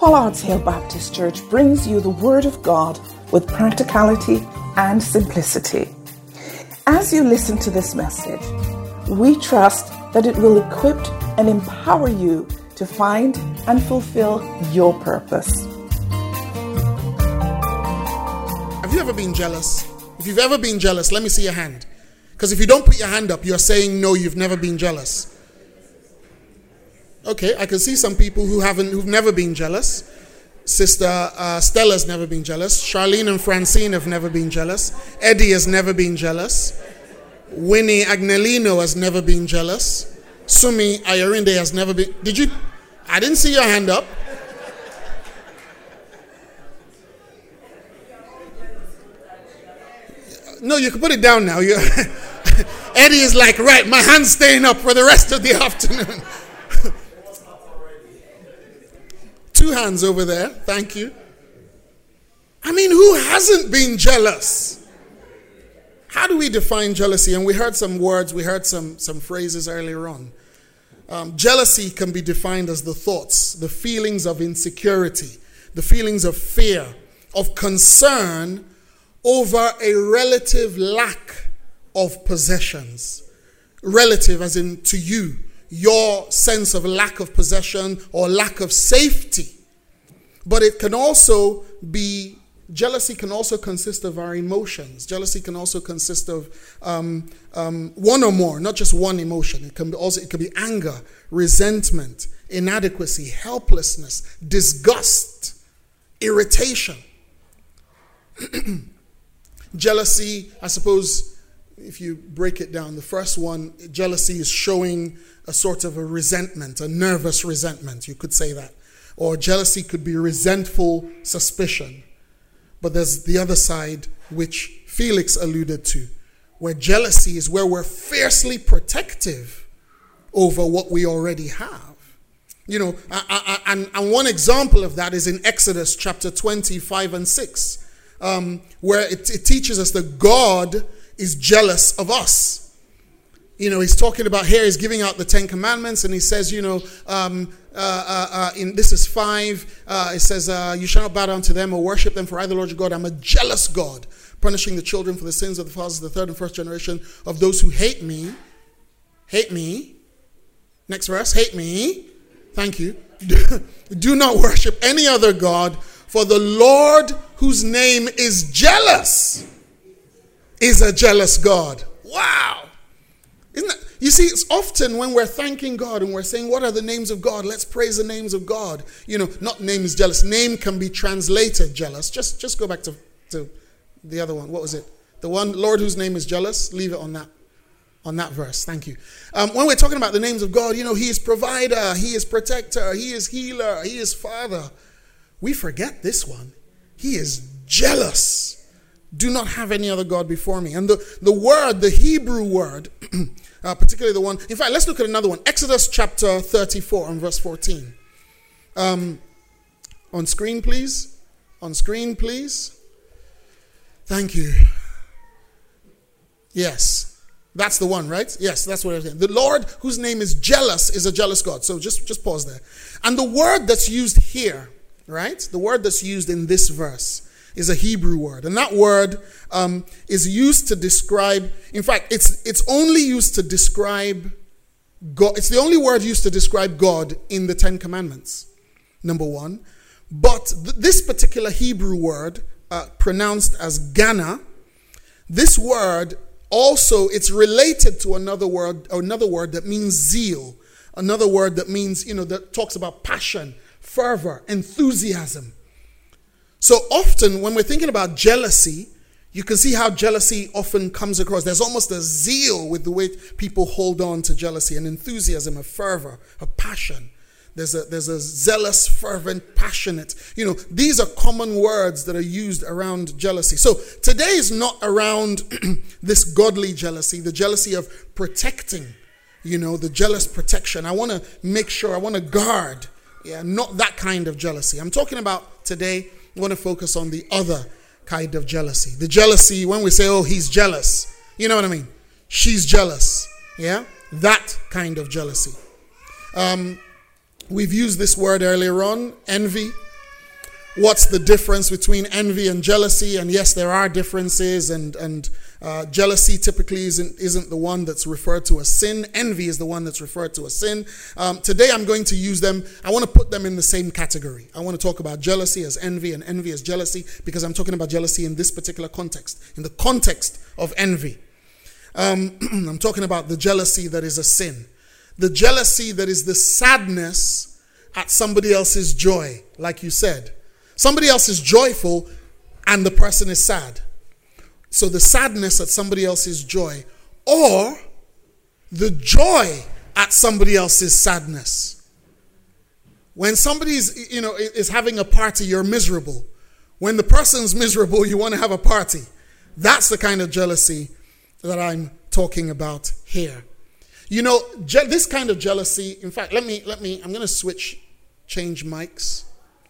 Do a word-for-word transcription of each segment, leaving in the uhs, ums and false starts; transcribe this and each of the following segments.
Pollard's Hill Baptist Church brings you the Word of God with practicality and simplicity. As you listen to this message, we trust that it will equip and empower you to find and fulfill your purpose. Have you ever been jealous? If you've ever been jealous, let me see your hand. Because if you don't put your hand up, you're saying no, you've never been jealous. Okay, I can see some people who haven't, who've never been jealous. Sister uh, Stella's never been jealous. Charlene and Francine have never been jealous. Eddie has never been jealous. Winnie Agnelino has never been jealous. Sumi Ayorinde has never been. Did you? I didn't see your hand up. No, you can put it down now. You Eddie is like, right, my hand's staying up for the rest of the afternoon. Two hands over there. Thank you. I mean, who hasn't been jealous? How do we define jealousy? And we heard some words, we heard some, some phrases earlier on. Um, jealousy can be defined as the thoughts, the feelings of insecurity, the feelings of fear, of concern over a relative lack of possessions. Relative as in to you. Your sense of lack of possession or lack of safety. But it can also be, jealousy can also consist of our emotions. Jealousy can also consist of um, um, one or more, not just one emotion. It can be also, it can be anger, resentment, inadequacy, helplessness, disgust, irritation. Jealousy, I suppose, if you break it down, the first one, jealousy is showing a sort of a resentment, a nervous resentment, you could say that. Or jealousy could be resentful suspicion. But there's the other side, which Felix alluded to, where jealousy is where we're fiercely protective over what we already have. You know, I, I, and, and one example of that is in Exodus chapter twenty-five and six, um, where it, it teaches us that God is jealous of us. You know, he's talking about here, he's giving out the Ten Commandments, and he says, you know, um, uh, uh, uh, in this is five, uh, it says, uh, you shall not bow down to them or worship them, for I, the Lord your God, am a jealous God, punishing the children for the sins of the fathers, the third and first generation of those who hate me. Hate me. Next verse, hate me. Thank you. Do not worship any other God, for the Lord whose name is jealous is a jealous God. Wow. Isn't that, you see, it's often when we're thanking God and we're saying, what are the names of God? Let's praise the names of God. You know, not name is jealous. Name can be translated jealous. Just, just go back to, to the other one. What was it? The one, Lord whose name is jealous. Leave it on that, on that verse. Thank you. Um, when we're talking about the names of God, you know, he is provider, he is protector, he is healer, he is father. We forget this one. He is jealous. Do not have any other God before me. And the, the word, the Hebrew word, uh, particularly the one, in fact, let's look at another one. Exodus chapter thirty-four and verse fourteen. Um, on screen, please. On screen, please. Thank you. Yes. That's the one, right? Yes, that's what I'm saying. The Lord, whose name is jealous, is a jealous God. So just, just pause there. And the word that's used here, right? The word that's used in this verse is a Hebrew word. And that word um, is used to describe, in fact, it's it's only used to describe God. It's the only word used to describe God in the Ten Commandments, number one. But th- this particular Hebrew word, uh, pronounced as Gana, this word also, it's related to another word, another word that means zeal. Another word that means, you know, that talks about passion, fervor, enthusiasm. So often when we're thinking about jealousy, you can see how jealousy often comes across. There's almost a zeal with the way people hold on to jealousy, an enthusiasm, a fervor, a passion. There's a, there's a zealous, fervent, passionate. You know, these are common words that are used around jealousy. So today is not around this godly jealousy, the jealousy of protecting, you know, the jealous protection. I want to make sure, I want to guard. Yeah, not that kind of jealousy. I'm talking about today, I want to focus on the other kind of jealousy. The jealousy, when we say, oh, he's jealous, you know what I mean? She's jealous. Yeah? That kind of jealousy. Um, we've used this word earlier on, envy, what's the difference between envy and jealousy. And yes, there are differences, and, and uh, jealousy typically isn't, isn't the one that's referred to as sin. Envy is the one that's referred to as sin. Um, today I'm going to use them. I want to put them in the same category. I want to talk about jealousy as envy and envy as jealousy, because I'm talking about jealousy in this particular context, in the context of envy. Um, I'm talking about the jealousy that is a sin. The jealousy that is the sadness at somebody else's joy, like you said. Somebody else is joyful and the person is sad. So the sadness at somebody else's joy, or the joy at somebody else's sadness. When somebody's, you know, is having a party, you're miserable. When the person's miserable, you want to have a party. That's the kind of jealousy that I'm talking about here. You know, je- this kind of jealousy, in fact, let me, let me, I'm going to switch, change mics.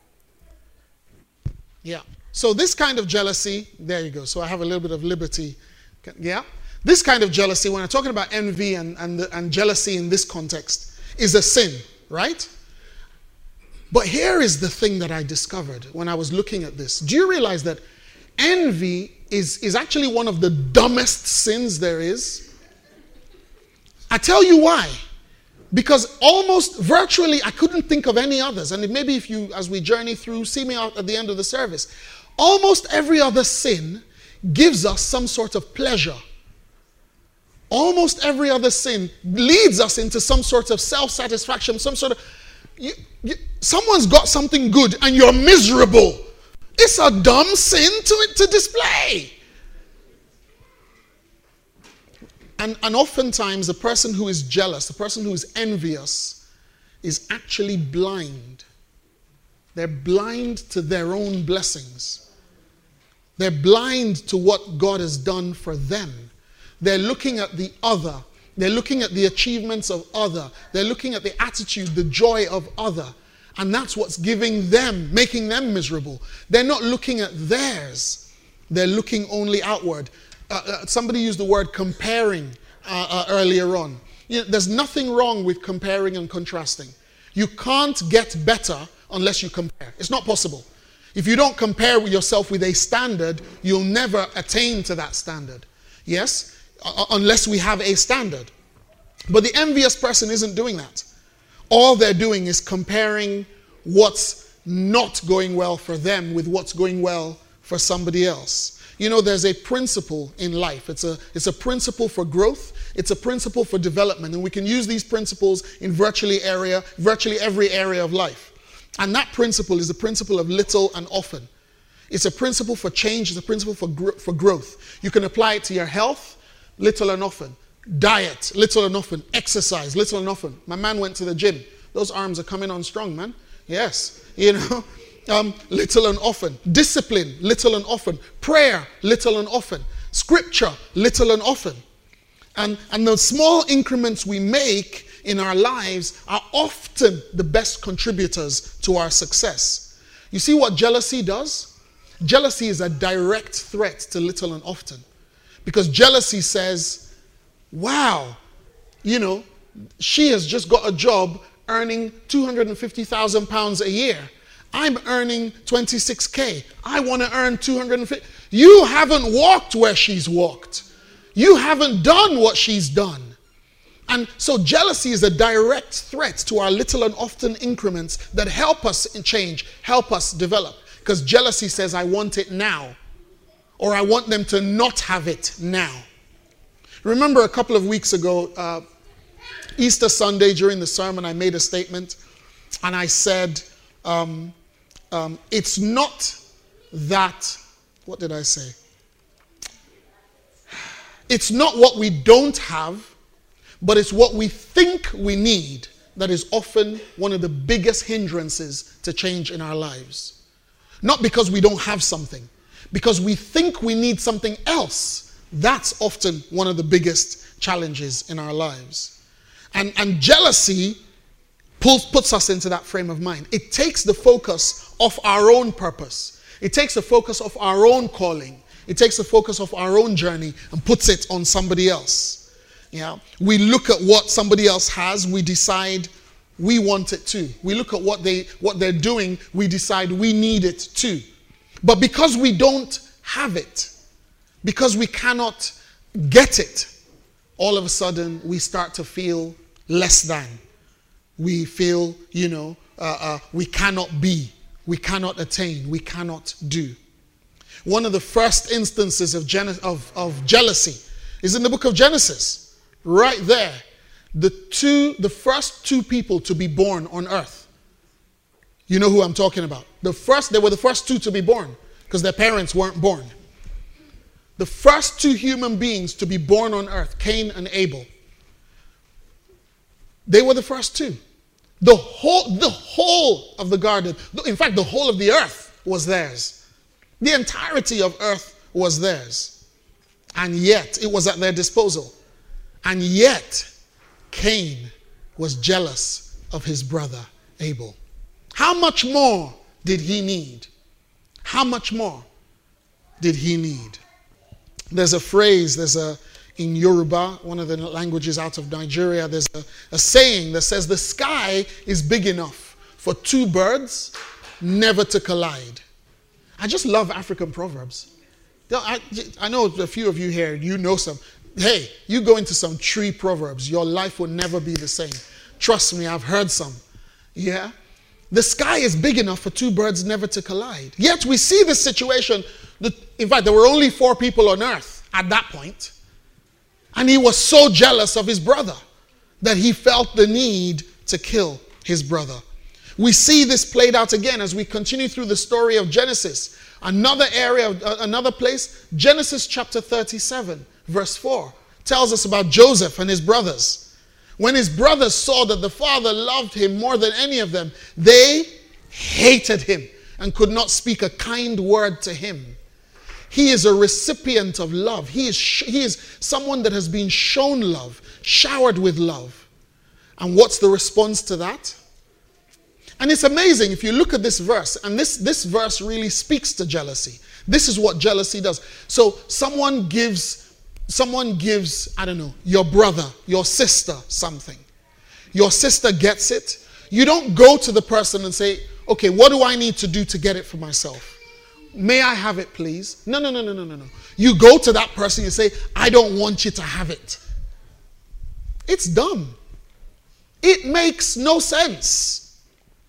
Yeah. So this kind of jealousy, there you go. So I have a little bit of liberty. Yeah. This kind of jealousy, when I'm talking about envy and, and, the, and jealousy in this context, is a sin, right? But here is the thing that I discovered when I was looking at this. Do you realize that envy is, is actually one of the dumbest sins there is? I tell you why. Because almost virtually, I couldn't think of any others. And maybe if you, as we journey through, see me out at the end of the service. Almost every other sin gives us some sort of pleasure. Almost every other sin leads us into some sort of self-satisfaction, some sort of... You, you, someone's got something good and you're miserable. It's a dumb sin to, to display. And, and oftentimes, the person who is jealous, the person who is envious, is actually blind. They're blind to their own blessings. They're blind to what God has done for them. They're looking at the other. They're looking at the achievements of other. They're looking at the attitude, the joy of other. And that's what's giving them, making them miserable. They're not looking at theirs. They're looking only outward. Uh, uh, somebody used the word comparing uh, uh, earlier on. You know, there's nothing wrong with comparing and contrasting. You can't get better unless you compare. It's not possible. If you don't compare with yourself with a standard, you'll never attain to that standard. Yes? Uh, unless we have a standard. But the envious person isn't doing that. All they're doing is comparing what's not going well for them with what's going well for somebody else. You know, there's a principle in life. It's a, it's a principle for growth. It's a principle for development. And we can use these principles in virtually area, virtually every area of life. And that principle is the principle of little and often. It's a principle for change. It's a principle for, gro- for growth. You can apply it to your health, little and often. Diet, little and often. Exercise, little and often. My man went to the gym. Those arms are coming on strong, man. Yes, you know. Um, little and often. Discipline, little and often. Prayer, little and often. Scripture, little and often. And, and the small increments we make in our lives are often the best contributors to our success. You see what jealousy does? Jealousy is a direct threat to little and often. Because jealousy says, wow, you know, she has just got a job earning two hundred fifty thousand pounds a year. I'm earning twenty-six K. I want to earn two hundred fifty. You haven't walked where she's walked. You haven't done what she's done. And so jealousy is a direct threat to our little and often increments that help us change, help us develop. Because jealousy says, I want it now. Or I want them to not have it now. Remember a couple of weeks ago, uh, Easter Sunday, during the sermon, I made a statement. And I said, um, um, it's not that, what did I say? It's not what we don't have, but it's what we think we need that is often one of the biggest hindrances to change in our lives. Not because we don't have something, because we think we need something else. That's often one of the biggest challenges in our lives. And, and jealousy pulls, puts us into that frame of mind. It takes the focus off our own purpose. It takes the focus of our own calling. It takes the focus of our own journey and puts it on somebody else. Yeah, we look at what somebody else has. We decide we want it too. We look at what they what they're doing, we decide we need it too. But because we don't have it, because we cannot get it, all of a sudden we start to feel less than. We feel, you know, uh, uh, we cannot be, we cannot attain, we cannot do. One of the first instances of, gen- of, of jealousy is in the book of Genesis. Right there. The two, the first two people to be born on earth. You know who I'm talking about. The first, they were the first two to be born because their parents weren't born. The first two human beings to be born on earth, Cain and Abel. They were the first two. The whole, the whole of the garden, in fact, the whole of the earth was theirs. The entirety of earth was theirs. And yet, it was at their disposal. And yet, Cain was jealous of his brother Abel. How much more did he need? How much more did he need? There's a phrase, there's a, in Yoruba, one of the languages out of Nigeria, there's a, a saying that says the sky is big enough for two birds never to collide. I just love African proverbs. I, I know a few of you here, you know some. Hey, you go into some tree proverbs, your life will never be the same. Trust me, I've heard some. Yeah? The sky is big enough for two birds never to collide. Yet we see this situation. That, in fact, there were only four people on earth at that point. And he was so jealous of his brother that he felt the need to kill his brother. We see this played out again as we continue through the story of Genesis. Another area, uh, another place, Genesis chapter thirty-seven, verse four, tells us about Joseph and his brothers. When his brothers saw that the father loved him more than any of them, they hated him and could not speak a kind word to him. He is a recipient of love. He is, sh- he is someone that has been shown love, showered with love. And what's the response to that? And it's amazing if you look at this verse, and this, this verse really speaks to jealousy. This is what jealousy does. So someone gives, someone gives, I don't know, your brother, your sister something. Your sister gets it. You don't go to the person and say, okay, what do I need to do to get it for myself? May I have it, please? No, no, no, no, no, no, no. You go to that person and say, I don't want you to have it. It's dumb. It makes no sense.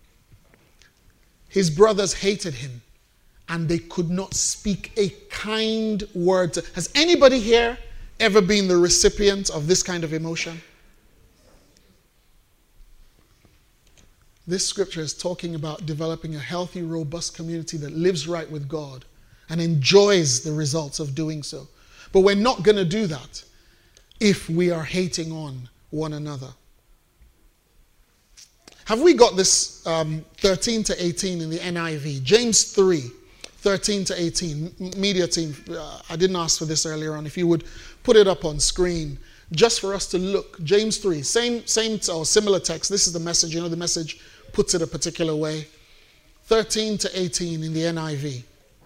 His brothers hated him and they could not speak a kind word. To, has anybody here ever been the recipient of this kind of emotion? This scripture is talking about developing a healthy, robust community that lives right with God and enjoys the results of doing so. But we're not going to do that if we are hating on one another. Have we got this um, thirteen to eighteen in the N I V? James three, thirteen to eighteen. Media team, uh, I didn't ask for this earlier on. If you would put it up on screen just for us to look. James three, same, same or similar text. This is the Message. You know, the Message puts it a particular way. thirteen to eighteen in the N I V.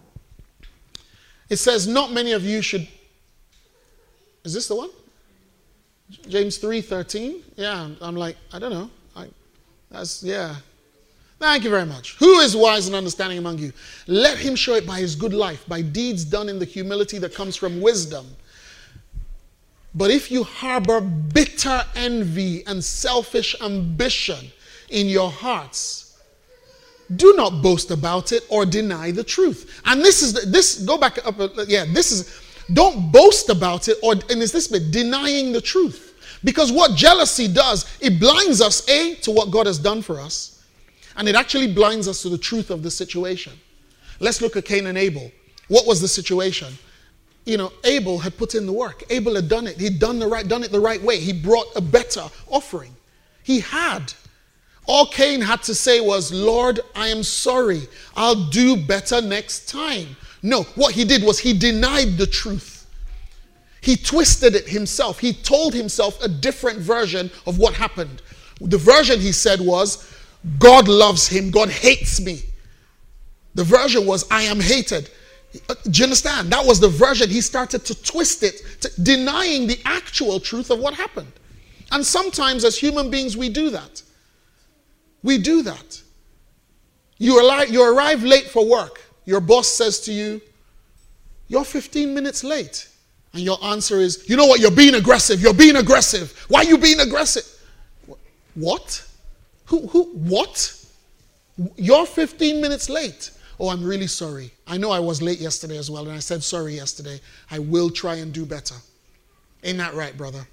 It says, not many of you should... Is this the one? James three, thirteen? Yeah, I'm like, I don't know. I, that's, yeah. Thank you very much. Who is wise and understanding among you? Let him show it by his good life, by deeds done in the humility that comes from wisdom. But if you harbor bitter envy and selfish ambition in your hearts, do not boast about it or deny the truth. And this is, the, this, go back up, yeah, this is, don't boast about it, or, and is this bit, denying the truth. Because what jealousy does, it blinds us, A, to what God has done for us, and it actually blinds us to the truth of the situation. Let's look at Cain and Abel. What was the situation? You know, Abel had put in the work. Abel had done it. He'd done the right, done it the right way. He brought a better offering. He had. All Cain had to say was, Lord, I am sorry. I'll do better next time. No, what he did was he denied the truth. He twisted it himself. He told himself a different version of what happened. The version he said was, God loves him. God hates me. The version was, I am hated. Do you understand? That was the version. He started to twist it, to denying the actual truth of what happened. And sometimes as human beings, we do that. We do that. You arrive, you arrive late for work. Your boss says to you, you're fifteen minutes late. And your answer is, you know what, you're being aggressive. You're being aggressive. Why are you being aggressive? What? Who, who, what? You're fifteen minutes late. Oh, I'm really sorry. I know I was late yesterday as well, and I said sorry yesterday. I will try and do better. Ain't that right, brother?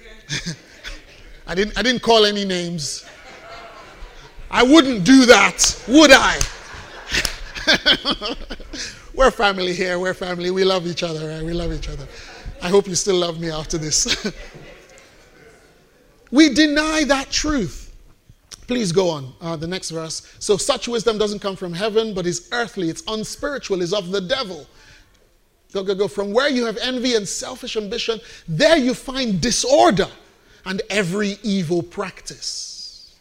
I didn't, I didn't call any names. I wouldn't do that, would I? We're family here. We're family. We love each other, right? We love each other. I hope you still love me after this. We deny that truth. Please go on. Uh, the next verse. So such wisdom doesn't come from heaven, but is earthly. It's unspiritual. It's of the devil. Go, go, go. From where you have envy and selfish ambition, there you find disorder and every evil practice.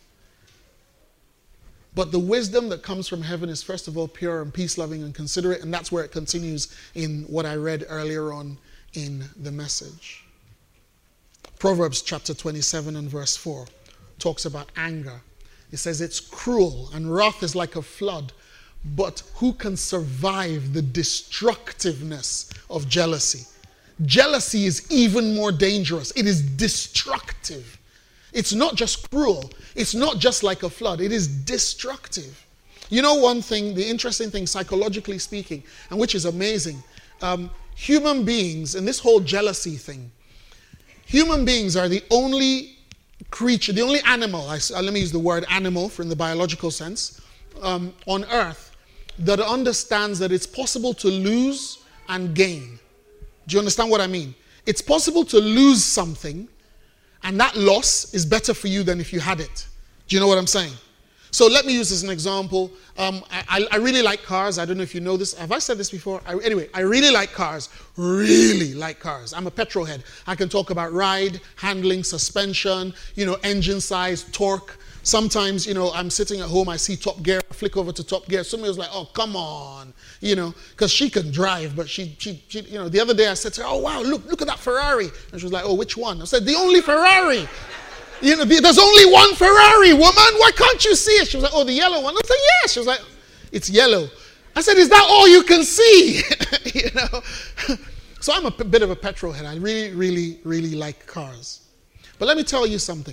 But the wisdom that comes from heaven is first of all pure and peace-loving and considerate, and that's where it continues in what I read earlier on in the message. Proverbs chapter twenty-seven and verse four talks about anger. It says it's cruel and wrath is like a flood, but who can survive the destructiveness of jealousy? Jealousy is even more dangerous. It is destructive. It's not just cruel. It's not just like a flood. It is destructive. You know one thing, the interesting thing psychologically speaking, and which is amazing, um, human beings, and this whole jealousy thing, human beings are the only creature, the only animal, I, uh, let me use the word animal for in the biological sense, um, on earth that understands that it's possible to lose and gain. Do you understand what I mean? It's possible to lose something, and that loss is better for you than if you had it. Do you know what I'm saying? So let me use this as an example. Um, I, I really like cars. I don't know if you know this. Have I said this before? I, anyway, I really like cars. Really like cars. I'm a petrol head. I can talk about ride, handling, suspension, you know, engine size, torque. Sometimes, you know, I'm sitting at home, I see Top Gear, I flick over to Top Gear. Somebody was like, oh, come on, you know, because she can drive, but she, she, she, you know, the other day I said to her, oh, wow, look, look at that Ferrari. And she was like, oh, which one? I said, the only Ferrari. You know, there's only one Ferrari, woman. Why can't you see it? She was like, oh, the yellow one. I said, yeah. She was like, it's yellow. I said, is that all you can see? You know. So I'm a p- bit of a petrol head. I really, really, really like cars. But let me tell you something.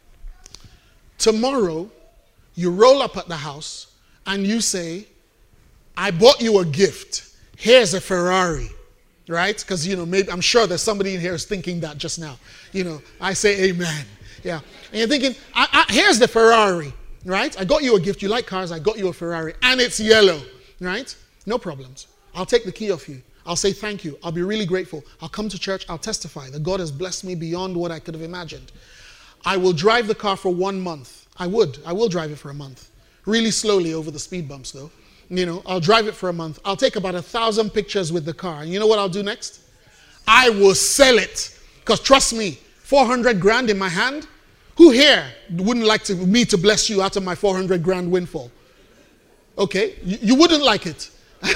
Tomorrow, you roll up at the house and you say, I bought you a gift. Here's a Ferrari. Right? Because, you know, maybe I'm sure there's somebody in here who's thinking that just now. You know, I say amen. Yeah. And you're thinking, I, I, here's the Ferrari, right? I got you a gift. You like cars. I got you a Ferrari. And it's yellow, right? No problems. I'll take the key off you. I'll say thank you. I'll be really grateful. I'll come to church. I'll testify that God has blessed me beyond what I could have imagined. I will drive the car for one month. I would. I will drive it for a month. Really slowly over the speed bumps, though. You know, I'll drive it for a month. I'll take about a thousand pictures with the car. And you know what I'll do next? I will sell it. Because trust me, four hundred grand in my hand. Who here wouldn't like to, me to bless you out of my four hundred grand windfall? Okay, you, you wouldn't like it.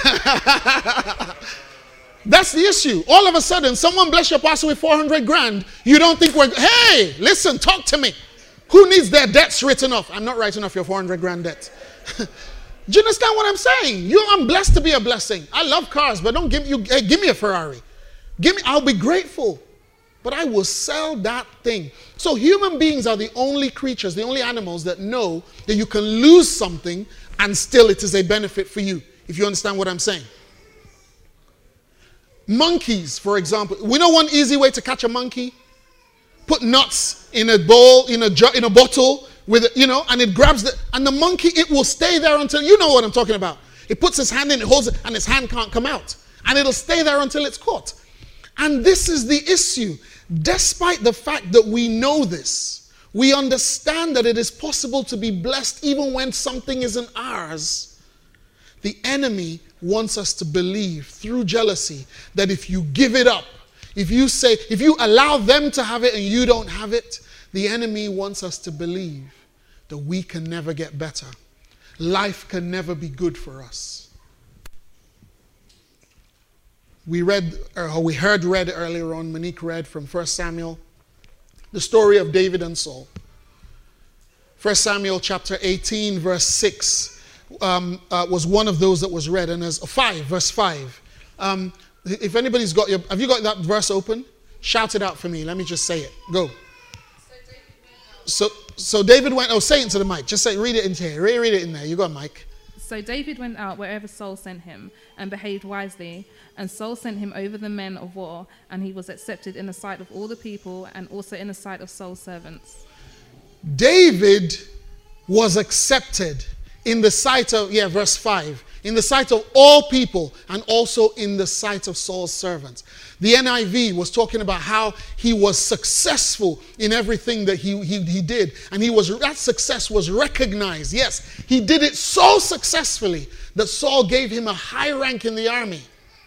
That's the issue. All of a sudden, someone bless your pastor with four hundred grand. You don't think we're, hey, listen, talk to me. Who needs their debts written off? I'm not writing off your four hundred grand debt. Do you understand what I'm saying? You, I'm blessed to be a blessing. I love cars, but don't give you, hey, give me a Ferrari. Give me, I'll be grateful. But I will sell that thing. So human beings are the only creatures, the only animals that know that you can lose something and still it is a benefit for you, if you understand what I'm saying. Monkeys, for example. We know one easy way to catch a monkey? Put nuts in a bowl, in a jar, in a bottle, with, you know, and it grabs the, and the monkey, it will stay there until, you know what I'm talking about. It puts his hand in, it holds it, and his hand can't come out. And it'll stay there until it's caught. And this is the issue. Despite the fact that we know this, we understand that it is possible to be blessed even when something isn't ours. The enemy wants us to believe through jealousy that if you give it up, if you say, if you allow them to have it and you don't have it, the enemy wants us to believe that we can never get better. Life can never be good for us. We read, or we heard read earlier on, Monique read from First Samuel, the story of David and Saul. First Samuel chapter eighteen, verse six um, uh, was one of those that was read. And as five, verse five. Um, if anybody's got your, have you got that verse open? Shout it out for me. Let me just say it. Go. So, so David went, oh, say it to the mic. Just say, read it into here. Read, read it in there. You got a mic. So David went out wherever Saul sent him and behaved wisely. And Saul sent him over the men of war, and he was accepted in the sight of all the people and also in the sight of Saul's servants. David was accepted in the sight of, yeah, verse five, in the sight of all people and also in the sight of Saul's servants. The N I V was talking about how he was successful in everything that he, he, he did. And he was, that success was recognized. Yes, he did it so successfully that Saul gave him a high rank in the army.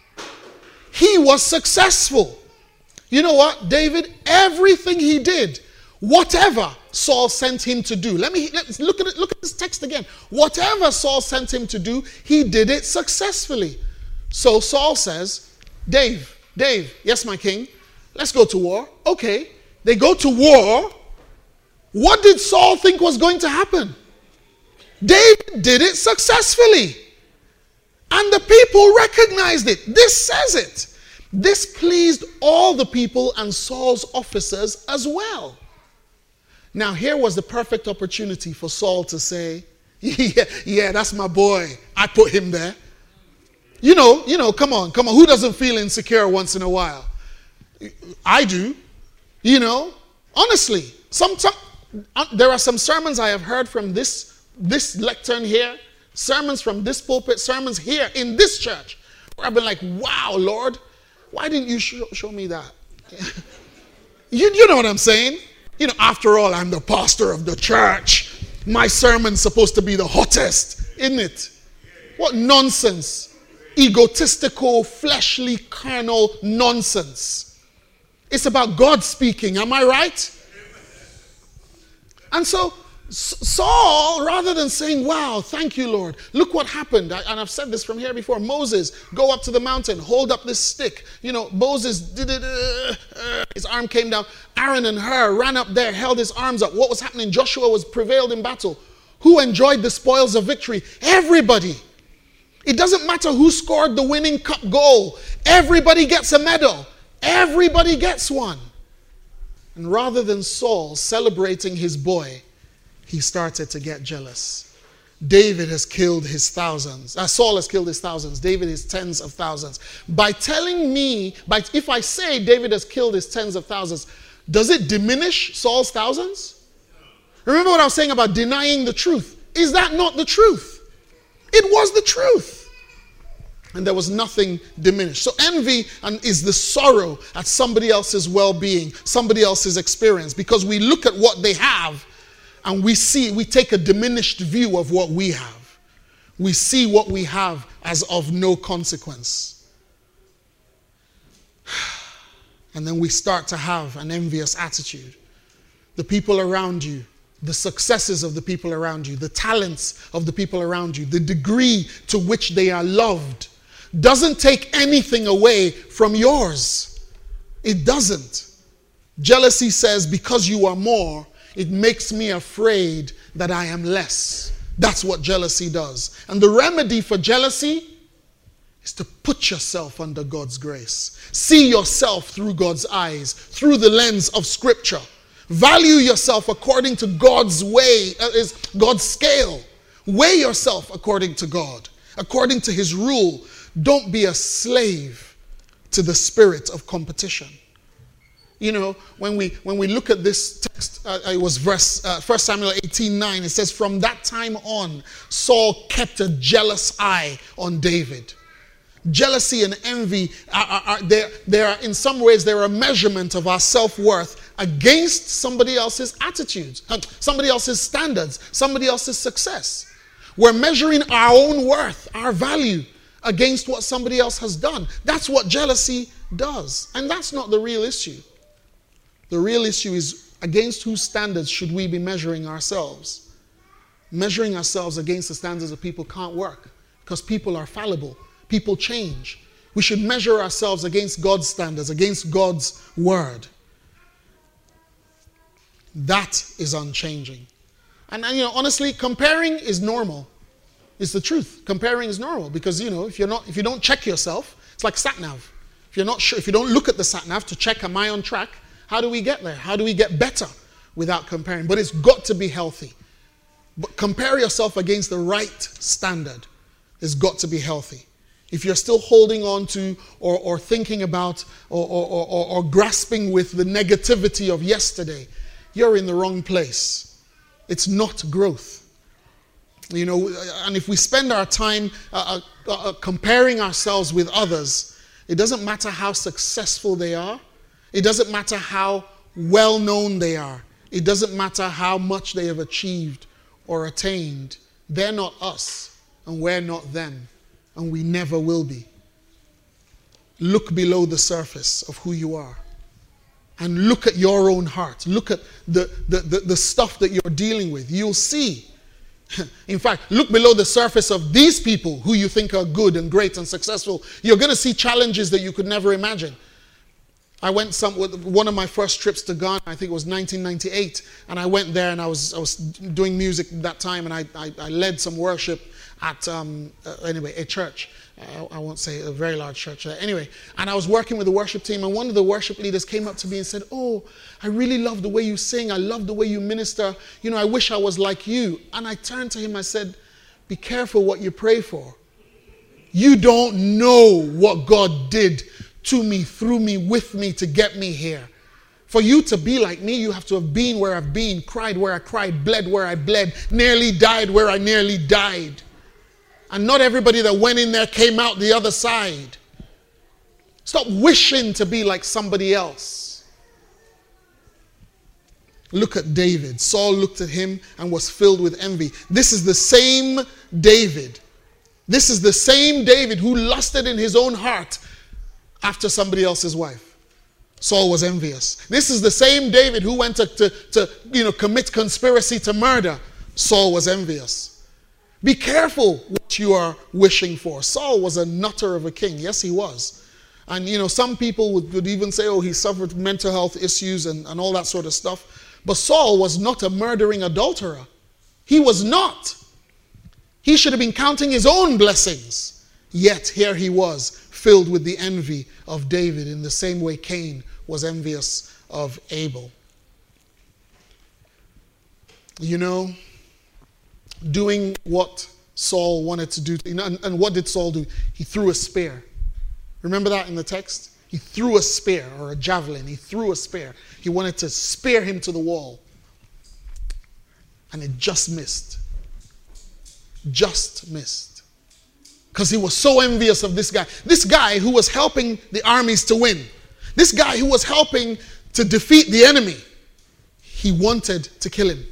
He was successful. You know what, David, everything he did, whatever Saul sent him to do. Let me let's look at it. Look at this text again. Whatever Saul sent him to do, he did it successfully. So Saul says, Dave, Dave, yes, my king, let's go to war. Okay, they go to war. What did Saul think was going to happen? David did it successfully. And the people recognized it. This says it. This pleased all the people and Saul's officers as well. Now, here was the perfect opportunity for Saul to say, yeah, yeah, that's my boy. I put him there. You know, you know, come on, come on. Who doesn't feel insecure once in a while? I do. You know, honestly, some, some, uh, there are some sermons I have heard from this, this lectern here, sermons from this pulpit, sermons here in this church, where I've been like, wow, Lord, why didn't you show, show me that? you, you know what I'm saying? You know, after all, I'm the pastor of the church. My sermon's supposed to be the hottest, isn't it? What nonsense. Egotistical, fleshly, carnal nonsense. It's about God speaking, am I right? And so Saul, rather than saying, wow, thank you, Lord, look what happened. I, and I've said this from here before. Moses, go up to the mountain, hold up this stick. You know, Moses did it. Uh, uh, his arm came down. Aaron and Hur ran up there, held his arms up. What was happening? Joshua was prevailed in battle. Who enjoyed the spoils of victory? Everybody. It doesn't matter who scored the winning cup goal. Everybody gets a medal. Everybody gets one. And rather than Saul celebrating his boy, he started to get jealous. David has killed his thousands. Uh, Saul has killed his thousands. David his tens of thousands. By telling me, by, if I say David has killed his tens of thousands, does it diminish Saul's thousands? Remember what I was saying about denying the truth. Is that not the truth? It was the truth. And there was nothing diminished. So envy and is the sorrow at somebody else's well-being, somebody else's experience, because we look at what they have and we see, we take a diminished view of what we have. We see what we have as of no consequence. And then we start to have an envious attitude. The people around you, the successes of the people around you, the talents of the people around you, the degree to which they are loved, doesn't take anything away from yours. It doesn't. Jealousy says, because you are more, it makes me afraid that I am less. That's what jealousy does. And the remedy for jealousy is to put yourself under God's grace. See yourself through God's eyes, through the lens of Scripture. Value yourself according to God's way, uh, is God's scale. Weigh yourself according to God, according to His rule. Don't be a slave to the spirit of competition. You know, when we when we look at this text, uh, it was verse uh, First Samuel eighteen nine. It says, from that time on, Saul kept a jealous eye on David. Jealousy and envy are, are, are there. There are, in some ways, they're a measurement of our self-worth against somebody else's attitudes, somebody else's standards, somebody else's success. We're measuring our own worth, our value, against what somebody else has done. That's what jealousy does. And that's not the real issue. The real issue is, against whose standards should we be measuring ourselves? Measuring ourselves against the standards of people can't work, because people are fallible. People change. We should measure ourselves against God's standards, against God's word. That is unchanging. And, and, you know, honestly, comparing is normal. It's the truth. Comparing is normal because, you know, if you're not, if you don't check yourself, it's like sat-nav. If you're not sure, if you don't look at the sat-nav to check, am I on track? How do we get there? How do we get better without comparing? But it's got to be healthy. But compare yourself against the right standard. It's got to be healthy. If you're still holding on to or, or thinking about or, or, or, or grasping with the negativity of yesterday, you're in the wrong place. It's not growth. You know, and if we spend our time uh, uh, uh, comparing ourselves with others, it doesn't matter how successful they are. It doesn't matter how well known they are. It doesn't matter how much they have achieved or attained. They're not us, and we're not them, and we never will be. Look below the surface of who you are. And look at your own heart. Look at the, the, the, the stuff that you're dealing with. You'll see. In fact, look below the surface of these people who you think are good and great and successful. You're going to see challenges that you could never imagine. I went some with one of my first trips to Ghana, I think it was nineteen ninety-eight, and I went there and I was I was doing music that time, and I, I, I led some worship at, um, uh, anyway, a church. Uh, I won't say a very large church. Uh, anyway, and I was working with the worship team, and one of the worship leaders came up to me and said, "Oh, I really love the way you sing. I love the way you minister. You know, I wish I was like you." And I turned to him, I said, "Be careful what you pray for. You don't know what God did to me, through me, with me to get me here. For you to be like me, you have to have been where I've been, cried where I cried, bled where I bled, nearly died where I nearly died. And not everybody that went in there came out the other side. Stop wishing to be like somebody else." Look at David. Saul looked at him and was filled with envy. This is the same David. This is the same David who lusted in his own heart after somebody else's wife. Saul was envious. This is the same David who went to, to, to you know, commit conspiracy to murder. Saul was envious. Be careful what you are wishing for. Saul was a nutter of a king. Yes, he was. And, you know, some people would, would even say, oh, he suffered mental health issues and, and all that sort of stuff. But Saul was not a murdering adulterer. He was not. He should have been counting his own blessings. Yet here he was, filled with the envy of David in the same way Cain was envious of Abel. You know, doing what Saul wanted to do. And, and what did Saul do? He threw a spear. Remember that in the text? He threw a spear or a javelin. He threw a spear. He wanted to spear him to the wall. And it just missed. Just missed. Because he was so envious of this guy. This guy who was helping the armies to win. This guy who was helping to defeat the enemy. He wanted to kill him.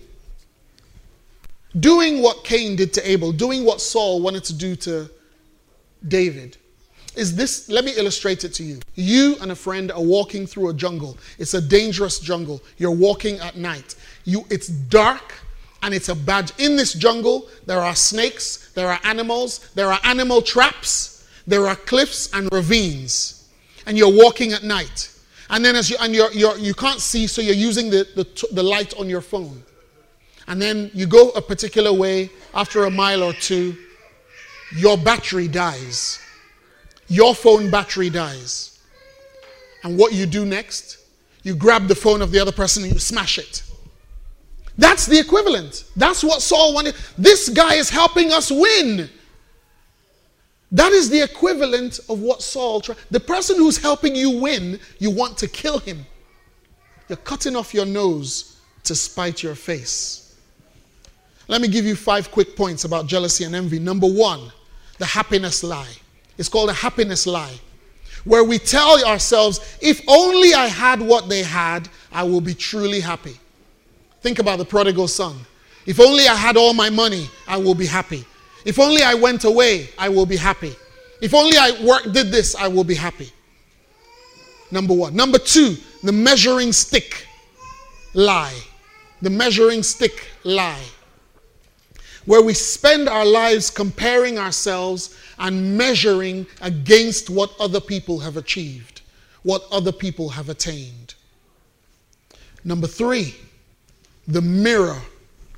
Doing what Cain did to Abel, doing what Saul wanted to do to David, is this, let me illustrate it to you. You and a friend are walking through a jungle. It's a dangerous jungle. You're walking at night. You, it's dark and it's a bad, in this jungle, there are snakes, there are animals, there are animal traps, there are cliffs and ravines. And you're walking at night. And then as you, and you're, you're, you can't see, so you're using the, the, the light on your phone. And then you go a particular way, after a mile or two, your battery dies. Your phone battery dies. And what you do next? You grab the phone of the other person and you smash it. That's the equivalent. That's what Saul wanted. This guy is helping us win. That is the equivalent of what Saul tried. The person who's helping you win, you want to kill him. You're cutting off your nose to spite your face. Let me give you five quick points about jealousy and envy. Number one, the happiness lie. It's called a happiness lie, where we tell ourselves, if only I had what they had, I will be truly happy. Think about the prodigal son. If only I had all my money, I will be happy. If only I went away, I will be happy. If only I work, did this, I will be happy. Number one. Number two, the measuring stick lie. The measuring stick lie. Where we spend our lives comparing ourselves and measuring against what other people have achieved, what other people have attained. Number three, the mirror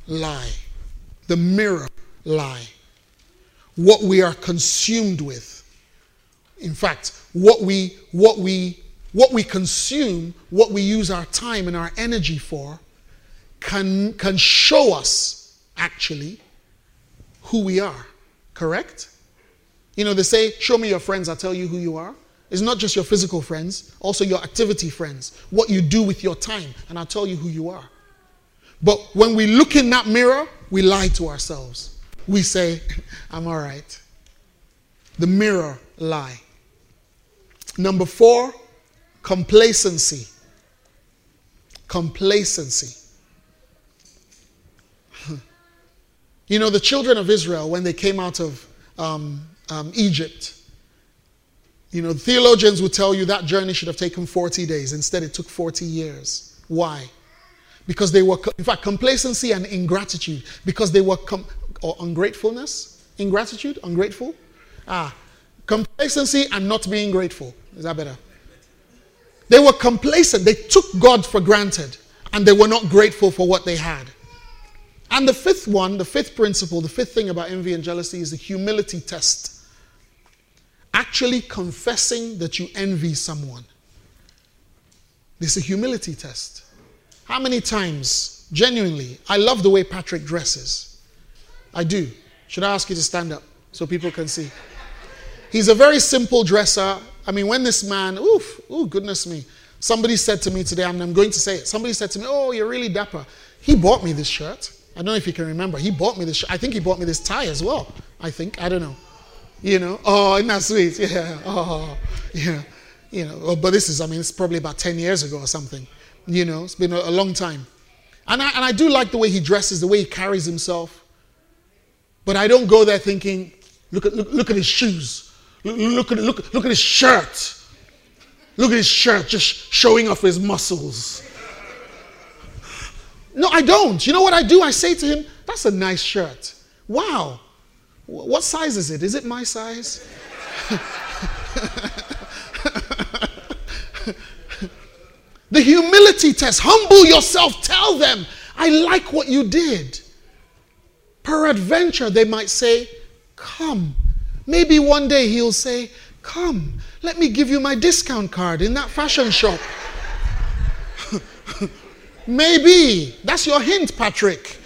lie. The mirror lie. What we are consumed with. In fact, what we what we what we consume, what we use our time and our energy for, can can show us actually who we are. Correct? You know, they say, show me your friends, I'll tell you who you are. It's not just your physical friends, also your activity friends. What you do with your time, and I'll tell you who you are. But when we look in that mirror, we lie to ourselves. We say, I'm all right. The mirror lie. Number four, complacency. Complacency. You know, the children of Israel, when they came out of um, um, Egypt, you know, theologians would tell you that journey should have taken forty days. Instead, it took forty years. Why? Because they were, in fact, complacency and ingratitude. Because they were, com- or ungratefulness? Ingratitude? Ungrateful? Ah, complacency and not being grateful. Is that better? They were complacent. They took God for granted. And they were not grateful for what they had. And the fifth one, the fifth principle, the fifth thing about envy and jealousy is the humility test. Actually confessing that you envy someone. This is a humility test. How many times, genuinely, I love the way Patrick dresses. I do. Should I ask you to stand up so people can see? He's a very simple dresser. I mean, when this man, oof, oh goodness me. Somebody said to me today, and I'm going to say it. Somebody said to me, oh, you're really dapper. He bought me this shirt. I don't know if you can remember. He bought me this shirt. I think he bought me this tie as well. I think. I don't know. You know, oh, isn't that sweet? Yeah. Oh, yeah. You know, oh, but this is, I mean, it's probably about ten years ago or something. You know, it's been a, a long time. And I, and I do like the way he dresses, the way he carries himself. But I don't go there thinking, look at look, look at his shoes. Look, look at look, look at his shirt. Look at his shirt just showing off his muscles. No, I don't. You know what I do? I say to him, that's a nice shirt. Wow. What size is it? Is it my size? The humility test. Humble yourself. Tell them, I like what you did. Peradventure, they might say, come. Maybe one day he'll say, come, let me give you my discount card in that fashion shop. Maybe. That's your hint, Patrick.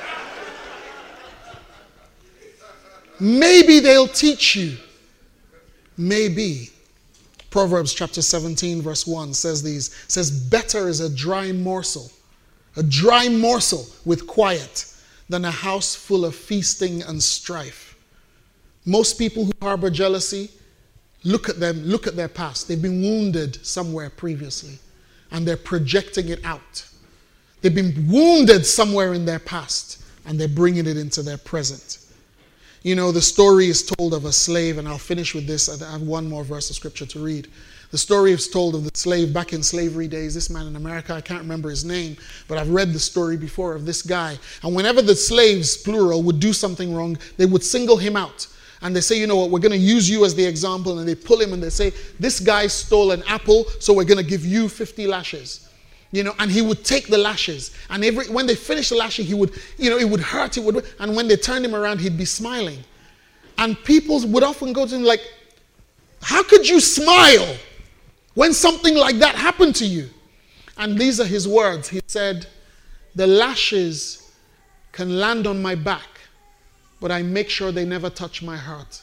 Maybe they'll teach you. Maybe. Proverbs chapter seventeen verse one says these. Says, better is a dry morsel. A dry morsel with quiet than a house full of feasting and strife. Most people who harbor jealousy, look at them, look at their past. They've been wounded somewhere previously. And they're projecting it out. They've been wounded somewhere in their past. And they're bringing it into their present. You know, the story is told of a slave, and I'll finish with this. I have one more verse of scripture to read. The story is told of the slave back in slavery days. This man in America, I can't remember his name, but I've read the story before of this guy. And whenever the slaves, plural, would do something wrong, they would single him out. And they say, you know what, we're going to use you as the example. And they pull him and they say, this guy stole an apple, so we're going to give you fifty lashes. You know, and he would take the lashes. And every when they finished the lashing, he would, you know, it would hurt. It would, and when they turned him around, he'd be smiling. And people would often go to him like, how could you smile when something like that happened to you? And these are his words. He said, the lashes can land on my back, but I make sure they never touch my heart.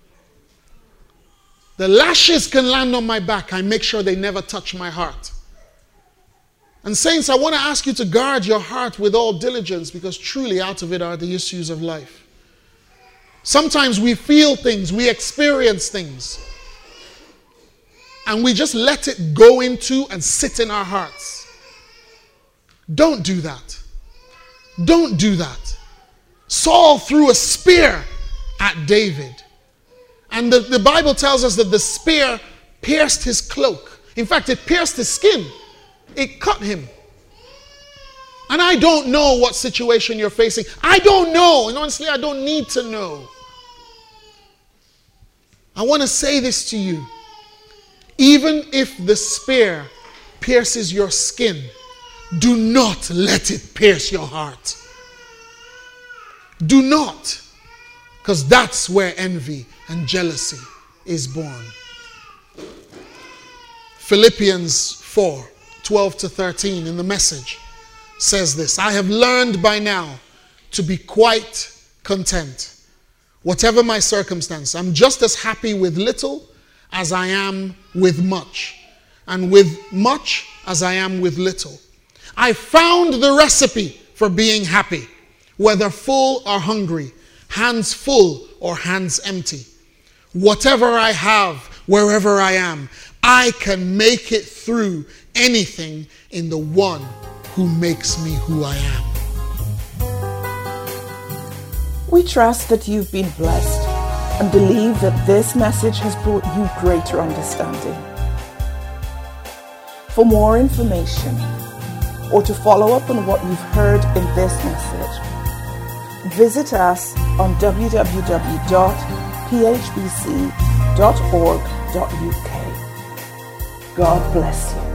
The lashes can land on my back. I make sure they never touch my heart. And saints, I want to ask you to guard your heart with all diligence, because truly out of it are the issues of life. Sometimes we feel things, we experience things, and we just let it go into and sit in our hearts. Don't do that. Don't do that. Saul threw a spear at David. And the, the Bible tells us that the spear pierced his cloak. In fact, it pierced his skin. It cut him. And I don't know what situation you're facing. I don't know. And honestly, I don't need to know. I want to say this to you. Even if the spear pierces your skin, do not let it pierce your heart. Do not, because that's where envy and jealousy is born. Philippians four, twelve to thirteen in the Message says this: I have learned by now to be quite content, whatever my circumstance. I'm just as happy with little as I am with much, and with much as I am with little. I found the recipe for being happy, whether full or hungry, hands full or hands empty. Whatever I have, wherever I am, I can make it through anything in the one who makes me who I am. We trust that you've been blessed and believe that this message has brought you greater understanding. For more information or to follow up on what you've heard in this message, visit us on w w w dot p h b c dot org dot u k. God bless you.